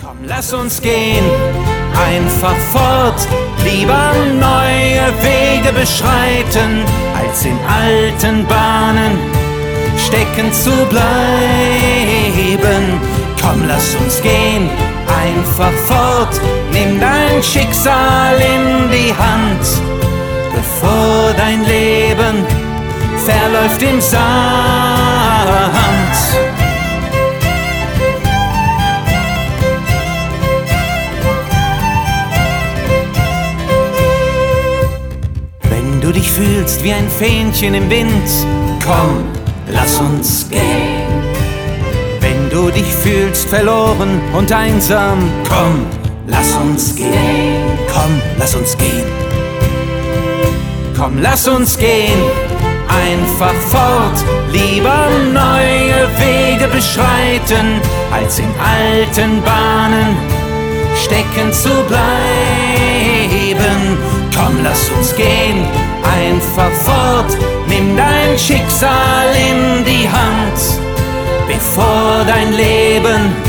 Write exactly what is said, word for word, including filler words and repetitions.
Komm, lass uns gehen, einfach fort, lieber neue Wege beschreiten, als in alten Bahnen stecken zu bleiben. Komm, lass uns gehen, einfach fort, nimm dein Schicksal in die Hand, bevor dein Leben verläuft im Sand. Wenn du dich fühlst wie ein Fähnchen im Wind, komm, lass uns gehen. Wenn du dich fühlst verloren und einsam, komm, lass uns gehen. Komm, lass uns gehen. Komm, lass uns gehen, einfach fort, lieber neue Wege beschreiten, als in alten Bahnen stecken zu bleiben. Komm, lass uns gehen, einfach fort, nimm dein Schicksal in die Hand, bevor dein Leben